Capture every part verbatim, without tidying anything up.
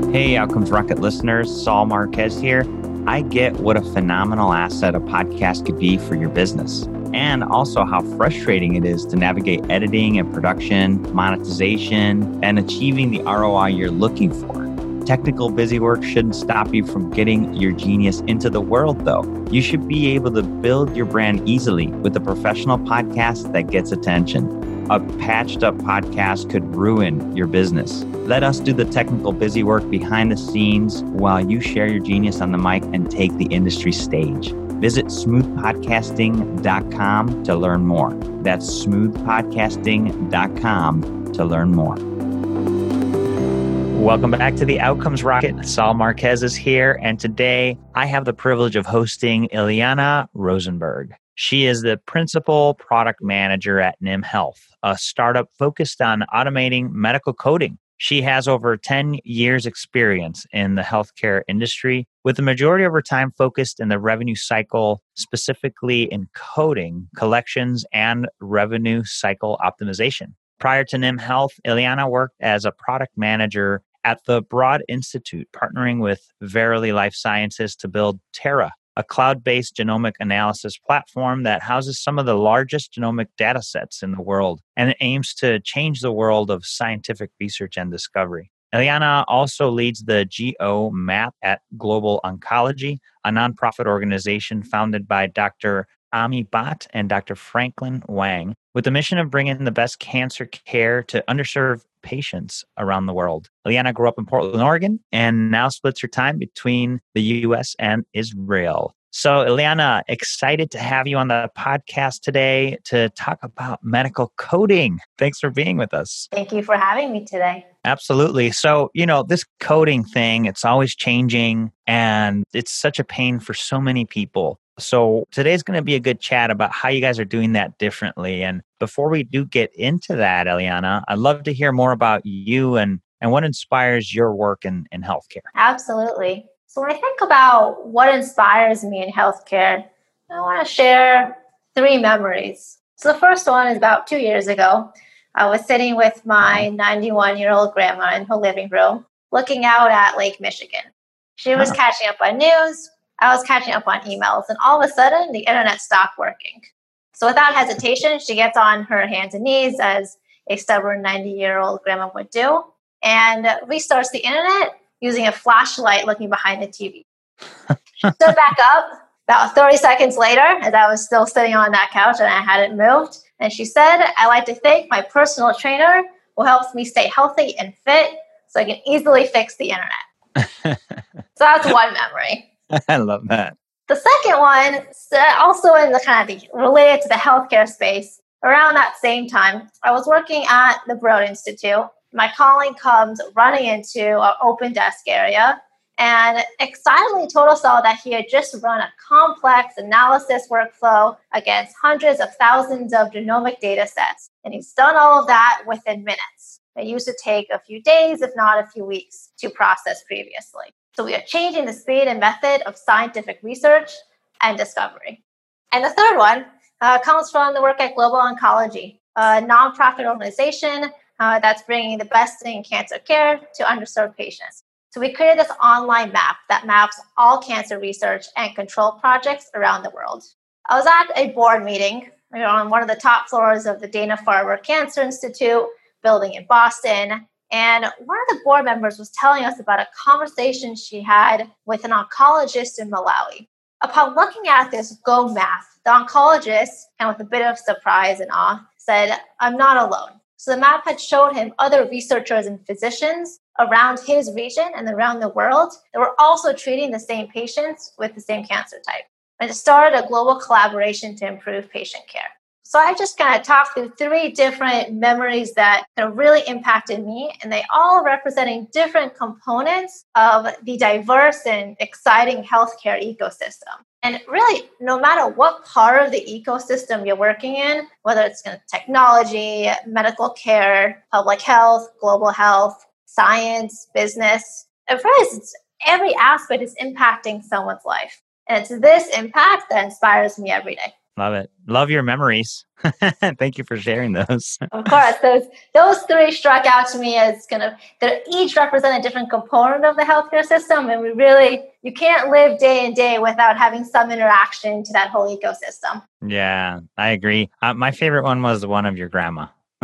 Hey, Outcomes Rocket listeners, Saul Marquez here. I get what a phenomenal asset a podcast could be for your business, and also how frustrating it is to navigate editing and production, monetization, and achieving the R O I you're looking for. Technical busy work shouldn't stop you from getting your genius into the world, though. You should be able to build your brand easily with a professional podcast that gets attention. A patched up podcast could ruin your business. Let us do the technical busy work behind the scenes while you share your genius on the mic and take the industry stage. Visit smooth podcasting dot com to learn more. That's smooth podcasting dot com to learn more. Welcome back to the Outcomes Rocket. Saul Marquez is here, and today I have the privilege of hosting Ileana Rosenberg. She is the principal product manager at Nim Health, a startup focused on automating medical coding. She has over ten years experience in the healthcare industry, with the majority of her time focused in the revenue cycle, specifically in coding, collections, and revenue cycle optimization. Prior to Nim Health, Ileana worked as a product manager at the Broad Institute, partnering with Verily Life Sciences to build Terra, a cloud-based genomic analysis platform that houses some of the largest genomic data sets in the world, and it aims to change the world of scientific research and discovery. Ileana also leads the G O Map at Global Oncology, a nonprofit organization founded by Doctor Ami Bhatt and Doctor Franklin Wang, with the mission of bringing the best cancer care to underserved patients around the world. Ileana grew up in Portland, Oregon, and now splits her time between the U S and Israel. So, Ileana, excited to have you on the podcast today to talk about medical coding. Thanks for being with us. Thank you for having me today. Absolutely. So, you know, this coding thing, it's always changing, and it's such a pain for so many people. So today's going to be a good chat about how you guys are doing that differently. And before we do get into that, Ileana, I'd love to hear more about you and, and what inspires your work in, in healthcare. Absolutely. So when I think about what inspires me in healthcare, I want to share three memories. So the first one is about two years ago. I was sitting with my ninety-one-year-old grandma in her living room, looking out at Lake Michigan. She was huh. catching up on news. I was catching up on emails, and all of a sudden, the internet stopped working. So without hesitation, she gets on her hands and knees, as a stubborn ninety-year-old grandma would do, and restarts the internet using a flashlight looking behind the T V. She stood back up about thirty seconds later, as I was still sitting on that couch and I hadn't moved, and she said, "I'd like to thank my personal trainer who helps me stay healthy and fit so I can easily fix the internet." So that's one memory. I love that. The second one, also in the kind of the, related to the healthcare space, around that same time, I was working at the Broad Institute. My colleague comes running into our open desk area and excitedly told us all that he had just run a complex analysis workflow against hundreds of thousands of genomic data sets. And he's done all of that within minutes. It used to take a few days, if not a few weeks, to process previously. So we are changing the speed and method of scientific research and discovery. And the third one uh, comes from the work at Global Oncology, a nonprofit organization uh, that's bringing the best in cancer care to underserved patients. So we created this online map that maps all cancer research and control projects around the world. I was at a board meeting you know, on one of the top floors of the Dana-Farber Cancer Institute building in Boston. And one of the board members was telling us about a conversation she had with an oncologist in Malawi. Upon looking at this Go map, the oncologist, and with a bit of surprise and awe, said, "I'm not alone." So the map had showed him other researchers and physicians around his region and around the world that were also treating the same patients with the same cancer type. And it started a global collaboration to improve patient care. So I just kind of talked through three different memories that kind of really impacted me, and they all representing different components of the diverse and exciting healthcare ecosystem. And really, no matter what part of the ecosystem you're working in, whether it's technology, medical care, public health, global health, science, business, and really, it's, every aspect is impacting someone's life. And it's this impact that inspires me every day. Love it. Love your memories. Thank you for sharing those. Of course, those those three struck out to me as kind of they each represent a different component of the healthcare system, and we really you can't live day in day without having some interaction to that whole ecosystem. Yeah, I agree. Uh, my favorite one was the one of your grandma.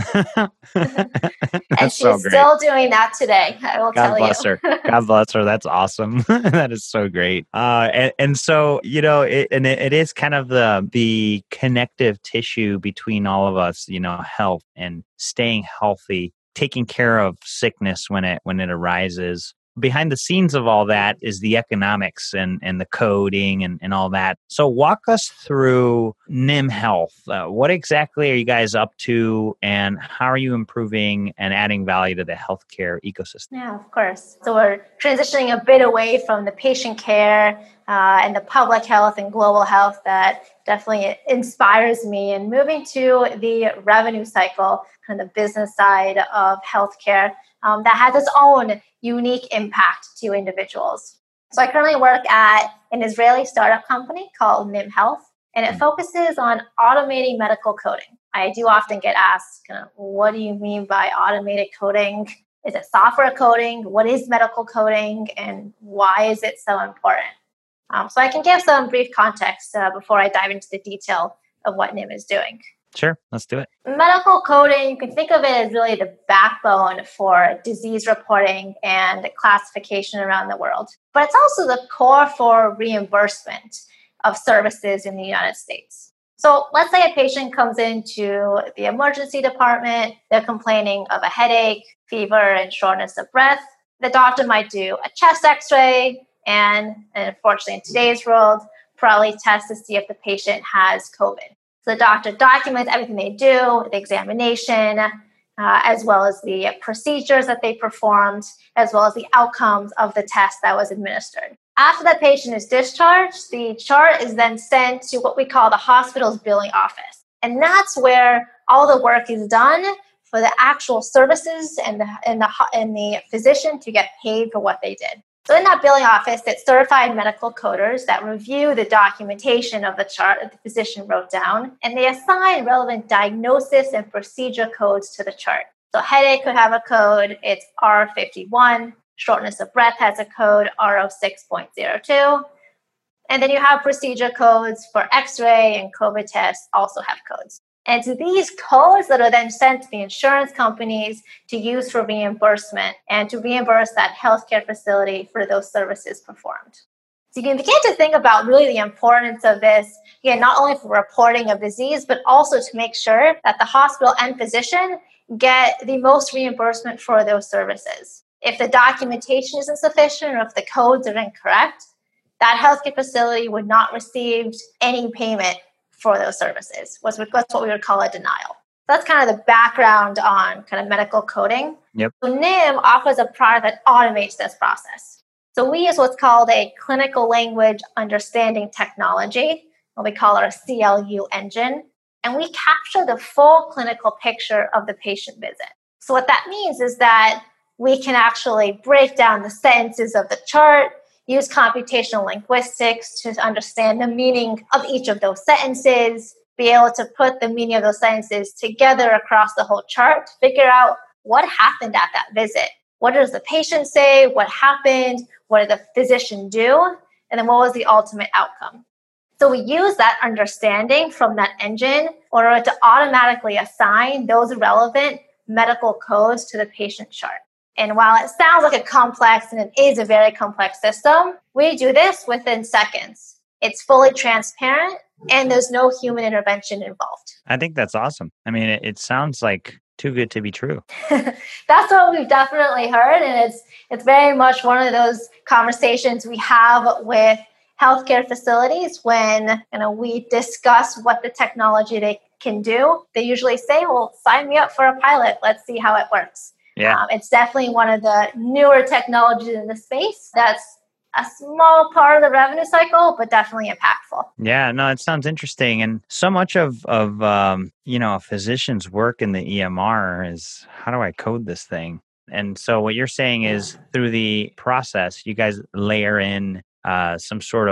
And That's so she's great. still doing that today, I will God tell you. bless her. God bless her. That's awesome. That is so great. Uh, and, and so, you know, it, and it, it is kind of the the connective tissue between all of us, you know, health and staying healthy, taking care of sickness when it when it arises. Behind the scenes of all that is the economics and, and the coding and, and all that. So walk us through N I M Health. Uh, what exactly are you guys up to, and how are you improving and adding value to the healthcare ecosystem? Yeah, of course. So we're transitioning a bit away from the patient care uh, and the public health and global health that definitely inspires me, and moving to the revenue cycle, kind of the business side of healthcare um, that has its own unique impact to individuals. So I currently work at an Israeli startup company called N I M Health, and it focuses on automating medical coding. I do often get asked, kind of, what do you mean by automated coding? Is it software coding? What is medical coding? And why is it so important? Um, so I can give some brief context uh, before I dive into the detail of what N I M is doing. Sure, let's do it. Medical coding, you can think of it as really the backbone for disease reporting and classification around the world. But it's also the core for reimbursement of services in the United States. So let's say a patient comes into the emergency department, they're complaining of a headache, fever, and shortness of breath. The doctor might do a chest x-ray and, and unfortunately in today's world, probably test to see if the patient has COVID. So the doctor documents everything they do, the examination, uh, as well as the procedures that they performed, as well as the outcomes of the test that was administered. After the patient is discharged, the chart is then sent to what we call the hospital's billing office. And that's where all the work is done for the actual services and the, and the, and the physician to get paid for what they did. So in that billing office, it's certified medical coders that review the documentation of the chart that the physician wrote down, and they assign relevant diagnosis and procedure codes to the chart. So headache could have a code, it's R fifty-one. Shortness of breath has a code, R oh six point oh two. And then you have procedure codes for x-ray and COVID tests also have codes. And it's these codes that are then sent to the insurance companies to use for reimbursement and to reimburse that healthcare facility for those services performed. So you can begin to think about really the importance of this, again, not only for reporting of disease, but also to make sure that the hospital and physician get the most reimbursement for those services. If the documentation isn't sufficient or if the codes are incorrect, that healthcare facility would not receive any payment for those services. That's what we would call a denial. That's kind of the background on kind of medical coding. Yep. So N I M offers a product that automates this process. So we use what's called a clinical language understanding technology, what we call our C L U engine, and we capture the full clinical picture of the patient visit. So what that means is that we can actually break down the sentences of the chart, use computational linguistics to understand the meaning of each of those sentences, be able to put the meaning of those sentences together across the whole chart to figure out what happened at that visit. What does the patient say? What happened? What did the physician do? And then what was the ultimate outcome? So we use that understanding from that engine in order to automatically assign those relevant medical codes to the patient chart. And while it sounds like a complex, and it is a very complex system, we do this within seconds. It's fully transparent, and there's no human intervention involved. I think that's awesome. I mean, it, it sounds like too good to be true. That's what we've definitely heard, and it's it's very much one of those conversations we have with healthcare facilities when you know we discuss what the technology they can do. They usually say, "Well, sign me up for a pilot. Let's see how it works." Yeah. Um, it's definitely one of the newer technologies in the space that's a small part of the revenue cycle, but definitely impactful. Yeah, no, it sounds interesting. And so much of, of um, you know, a physician's work in the E M R is, how do I code this thing? And so what you're saying is through the process, you guys layer in uh, some sort of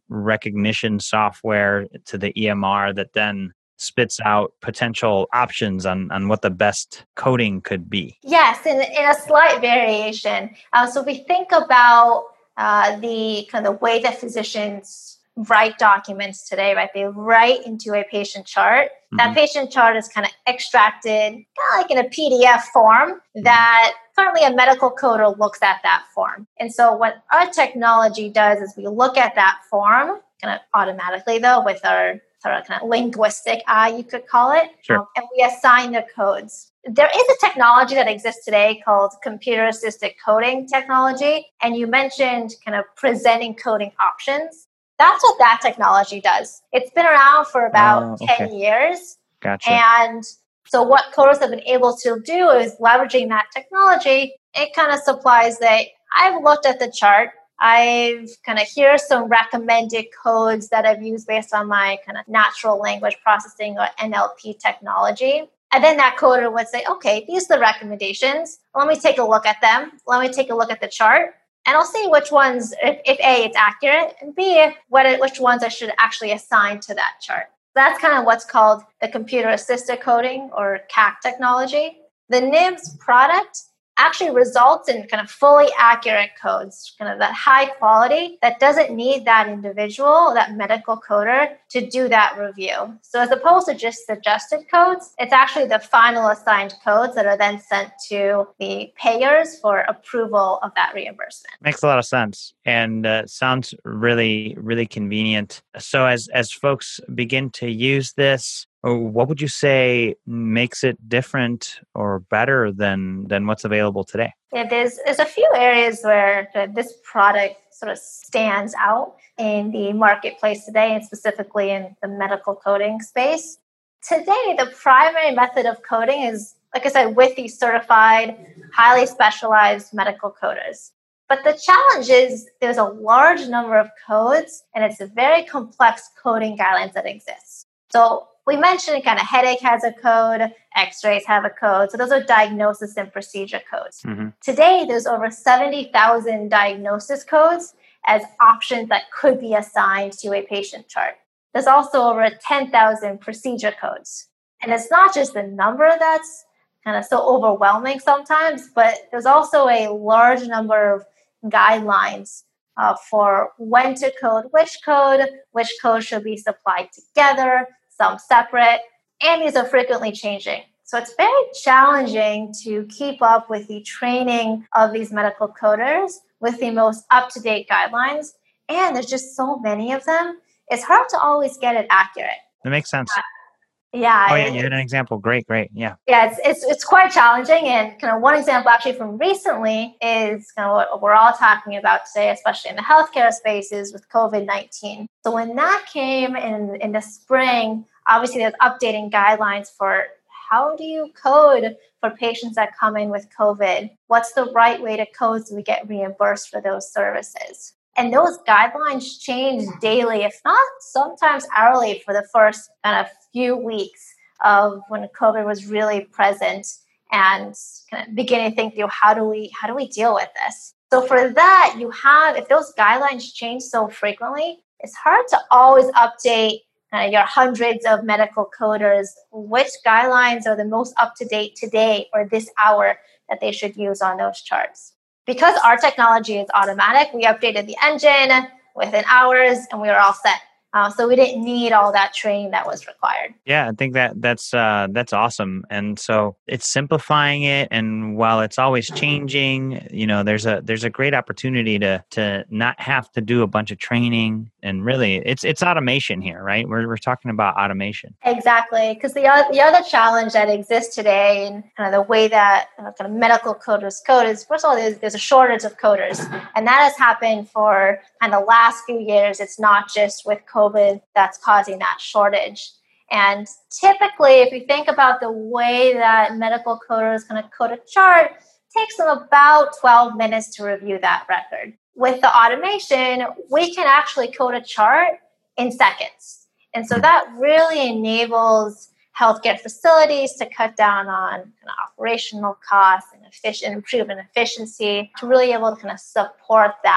recognition software to the E M R that then spits out potential options on, on what the best coding could be. Yes, in, in a slight variation. Uh, so if we think about uh, the kind of way that physicians write documents today, right? They write into a patient chart. Mm-hmm. That patient chart is kind of extracted kind of like in a P D F form that currently a medical coder looks at that form. And so what our technology does is we look at that form kind of automatically though with our sort of kind of linguistic eye, you could call it, sure. um, and we assign the codes. There is a technology that exists today called computer-assisted coding technology, and you mentioned kind of presenting coding options. That's what that technology does. It's been around for about uh, okay. ten years. Gotcha. And so what coders have been able to do is leveraging that technology, it kind of supplies that I've looked at the chart. I've kind of here's some recommended codes that I've used based on my kind of natural language processing or N L P technology. And then that coder would say, okay, these are the recommendations. Let me take a look at them. Let me take a look at the chart. And I'll see which ones, if, if A, it's accurate, and B, what, which ones I should actually assign to that chart. That's kind of what's called the computer-assisted coding or C A C technology. The N I M S product actually results in kind of fully accurate codes, kind of that high quality that doesn't need that individual, that medical coder to do that review. So as opposed to just suggested codes, it's actually the final assigned codes that are then sent to the payers for approval of that reimbursement. Makes a lot of sense and uh, sounds really, really convenient. So as, as folks begin to use this, what would you say makes it different or better than than what's available today? Yeah, there's there's a few areas where this product sort of stands out in the marketplace today, and specifically in the medical coding space. Today, the primary method of coding is, like I said, with these certified, highly specialized medical coders. But the challenge is there's a large number of codes, and it's a very complex coding guidelines that exist. So we mentioned kind of headache has a code, x-rays have a code. So those are diagnosis and procedure codes. Mm-hmm. Today, there's over seventy thousand diagnosis codes as options that could be assigned to a patient chart. There's also over ten thousand procedure codes. And it's not just the number that's kind of so overwhelming sometimes, but there's also a large number of guidelines uh, for when to code which code, which code should be supplied together, some separate, and these are frequently changing. So it's very challenging to keep up with the training of these medical coders with the most up-to-date guidelines. And there's just so many of them. It's hard to always get it accurate. That makes sense. Uh, yeah. Oh, yeah, you had an example. Great, great. Yeah. Yeah, it's, it's it's quite challenging. And kind of one example actually from recently is kind of what we're all talking about today, especially in the healthcare spaces with covid nineteen. So when that came in, in the spring, obviously there's updating guidelines for how do you code for patients that come in with COVID? What's the right way to code so we get reimbursed for those services? And those guidelines change daily, if not sometimes hourly, for the first kind of few weeks of when COVID was really present, and kind of beginning to think through how do we how do we deal with this? So for that, you have, if those guidelines change so frequently, it's hard to always update uh, your hundreds of medical coders which guidelines are the most up to date today or this hour that they should use on those charts. Because our technology is automatic, we updated the engine within hours and we were all set. Uh, so we didn't need all that training that was required. Yeah, I think that that's uh, that's awesome. And so it's simplifying it. And while it's always changing, you know, there's a there's a great opportunity to to not have to do a bunch of training. And really, it's it's automation here, right? We're we're talking about automation. Exactly, because the other, the other challenge that exists today and kind of the way that uh, kind of medical coders code is, first of all, there's, there's a shortage of coders, and that has happened for kind of the last few years. It's not just with COVID that's causing that shortage. And typically, if you think about the way that medical coders kind of code a chart, it takes them about twelve minutes to review that record. With the automation, we can actually code a chart in seconds. And so that really enables healthcare facilities to cut down on kind of operational costs and efficient, improve in efficiency, to really able to kind of support that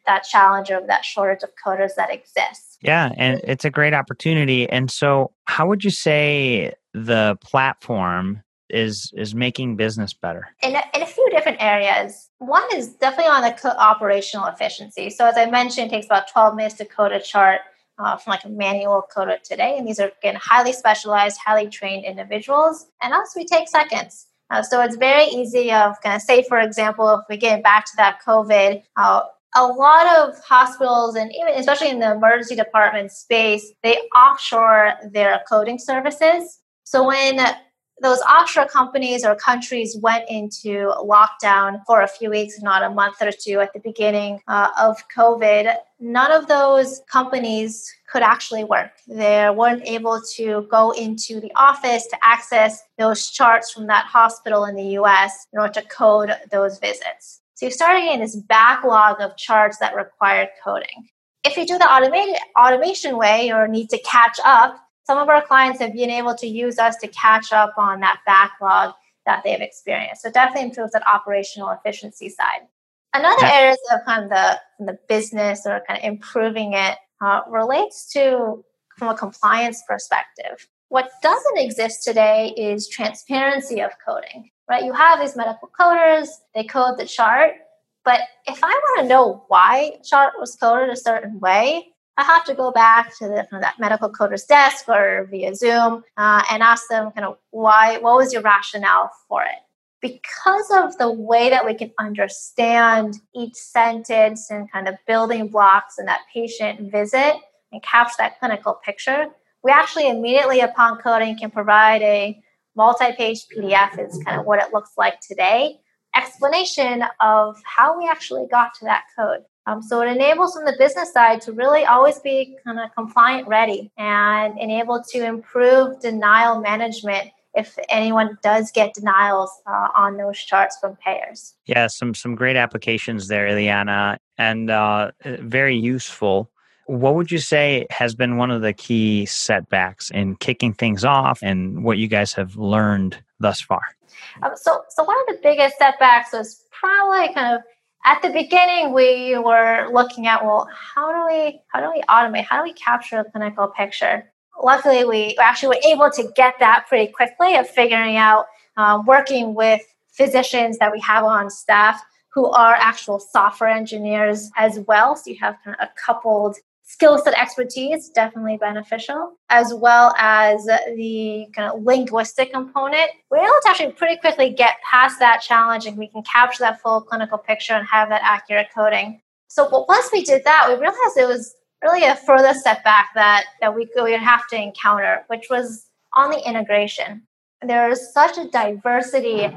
that challenge of that shortage of coders that exists. Yeah, and it's a great opportunity. And so, how would you say the platform is is making business better? In a, in a few different areas. One is definitely on the co- operational efficiency. So as I mentioned, it takes about twelve minutes to code a chart uh, from like a manual coder today. And these are, again, highly specialized, highly trained individuals. And us, we take seconds. Uh, so it's very easy of kind of say, for example, if we get back to that COVID, uh, a lot of hospitals and even especially in the emergency department space, they offshore their coding services. So when those offshore companies or countries went into lockdown for a few weeks, not a month or two at the beginning uh, of COVID, none of those companies could actually work. They weren't able to go into the office to access those charts from that hospital in the U S in order to code those visits. So you're starting in this backlog of charts that required coding. If you do the automated automation way or need to catch up, some of our clients have been able to use us to catch up on that backlog that they've experienced. So it definitely improves that operational efficiency side. Another area of kind of the, the business or kind of improving it uh, relates to from a compliance perspective. What doesn't exist today is transparency of coding, right? You have these medical coders, they code the chart, but if I want to know why a chart was coded a certain way, I have to go back to the, that medical coder's desk or via Zoom uh, and ask them kind of why, what was your rationale for it? Because of the way that we can understand each sentence and kind of building blocks in that patient visit and capture that clinical picture, we actually immediately upon coding can provide a multi-page P D F is kind of what it looks like today, explanation of how we actually got to that code. Um, so it enables from the business side to really always be kind of compliant ready and enable to improve denial management if anyone does get denials uh, on those charts from payers. Yeah, some some great applications there, Ileana, and uh, very useful. What would you say has been one of the key setbacks in kicking things off and what you guys have learned thus far? Um, so, so one of the biggest setbacks was probably kind of at the beginning we were looking at, well, how do we how do we automate? How do we capture a clinical picture? Luckily, we actually were able to get that pretty quickly of figuring out, um, working with physicians that we have on staff who are actual software engineers as well. So you have kind of a coupled skill set expertise, definitely beneficial, as well as the kind of linguistic component. We're able to actually pretty quickly get past that challenge and we can capture that full clinical picture and have that accurate coding. So but once we did that, we realized it was really a further setback that, that we would have to encounter, which was on the integration. There is such a diversity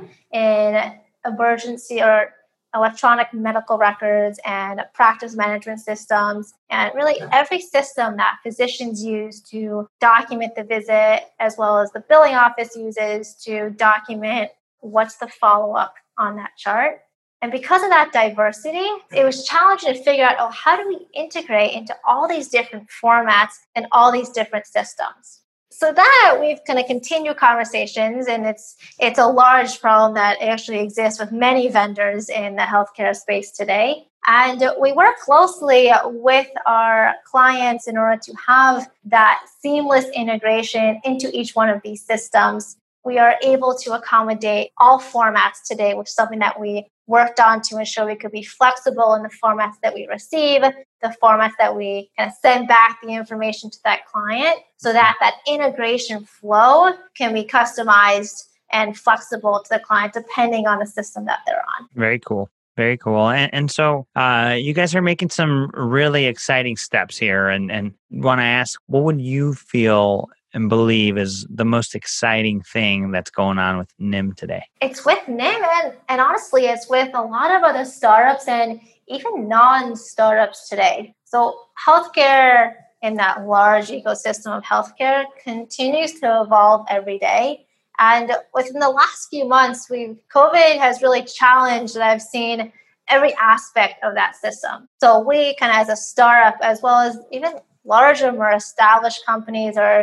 in emergency or electronic medical records and practice management systems, and really every system that physicians use to document the visit, as well as the billing office uses to document what's the follow-up on that chart. And because of that diversity, it was challenging to figure out, oh, how do we integrate into all these different formats and all these different systems? So that we've kind of continued conversations, and it's it's a large problem that actually exists with many vendors in the healthcare space today. And we work closely with our clients in order to have that seamless integration into each one of these systems. We are able to accommodate all formats today, which is something that we worked on to ensure we could be flexible in the formats that we receive, the formats that we kind of send back the information to that client, so that that integration flow can be customized and flexible to the client depending on the system that they're on. Very cool. Very cool. And, and so uh, you guys are making some really exciting steps here. And, and want to ask, what would you feel and believe is the most exciting thing that's going on with N I M today? It's with N I M, and, and honestly, it's with a lot of other startups and even non-startups today. So healthcare in that large ecosystem of healthcare continues to evolve every day. And within the last few months, we've COVID has really challenged that I've seen every aspect of that system. So we kind of as a startup, as well as even larger, more established companies are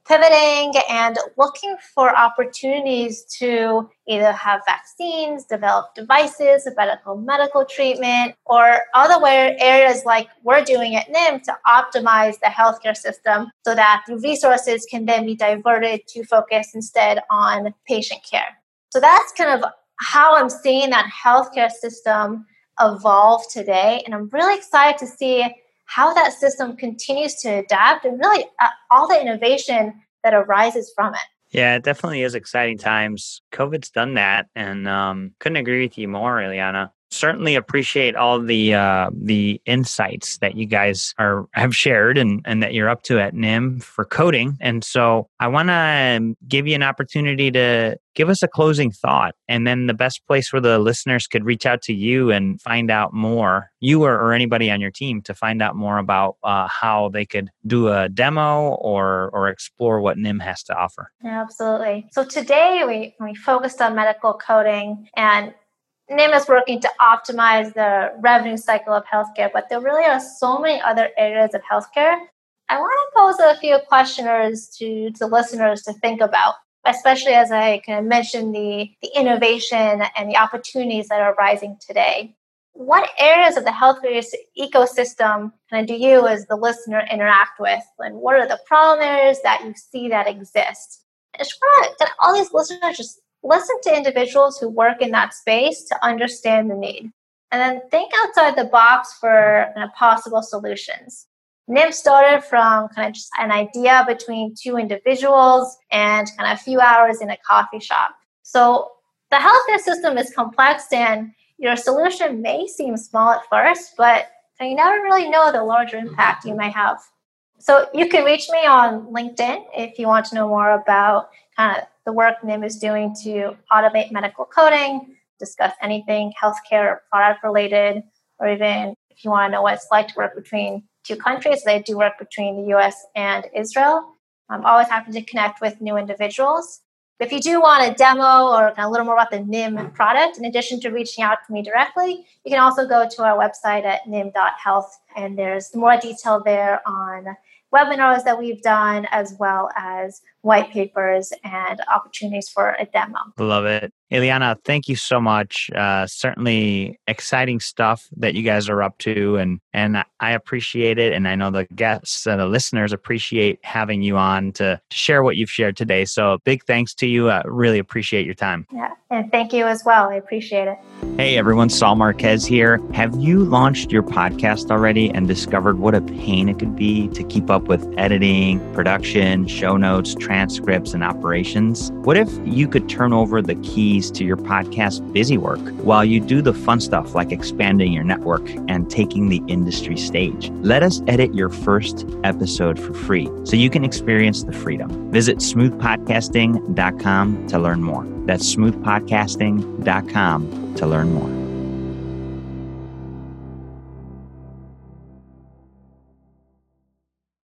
pivoting and looking for opportunities to either have vaccines, develop devices, medical medical treatment, or other areas like we're doing at N I M to optimize the healthcare system so that the resources can then be diverted to focus instead on patient care. So that's kind of how I'm seeing that healthcare system evolve today. And I'm really excited to see how that system continues to adapt and really uh, all the innovation that arises from it. Yeah, it definitely is exciting times. COVID's done that, and um, couldn't agree with you more, Ileana. Certainly appreciate all the uh, the insights that you guys are have shared and, and that you're up to at N I M for coding. And so I want to give you an opportunity to give us a closing thought, and then the best place where the listeners could reach out to you and find out more, you or, or anybody on your team, to find out more about uh, how they could do a demo or or explore what N I M has to offer. Yeah, absolutely. So today we, we focused on medical coding, and N I M is working to optimize the revenue cycle of healthcare, but there really are so many other areas of healthcare. I want to pose a few questioners to, to listeners to think about, especially as I kind of mentioned the, the innovation and the opportunities that are rising today. What areas of the healthcare ecosystem kind of do you as the listener interact with? And what are the problem areas that you see that exist? I just want to, all these listeners just listen to individuals who work in that space to understand the need. And then think outside the box for kind of possible solutions. N I M started from kind of just an idea between two individuals and kind of a few hours in a coffee shop. So the healthcare system is complex, and your solution may seem small at first, but you never really know the larger impact you may have. So you can reach me on LinkedIn if you want to know more about kind of the work N I M is doing to automate medical coding, discuss anything healthcare or product related, or even if you want to know what it's like to work between two countries. They do work between the U S and Israel. I'm always happy to connect with new individuals. If you do want a demo or kind of a little more about the N I M product, in addition to reaching out to me directly, you can also go to our website at N I M dot health, and there's more detail there on webinars that we've done, as well as white papers and opportunities for a demo. Love it. Ileana, thank you so much. Uh, certainly exciting stuff that you guys are up to, and and I appreciate it. And I know the guests and the listeners appreciate having you on to, to share what you've shared today. So big thanks to you. I really appreciate your time. Yeah, and thank you as well. I appreciate it. Hey everyone, Saul Marquez here. Have you launched your podcast already and discovered what a pain it could be to keep up with editing, production, show notes, transcripts, and operations? What if you could turn over the keys to your podcast busy work while you do the fun stuff like expanding your network and taking the industry stage? Let us edit your first episode for free so you can experience the freedom. Visit smooth podcasting dot com to learn more. That's smooth podcasting dot com to learn more.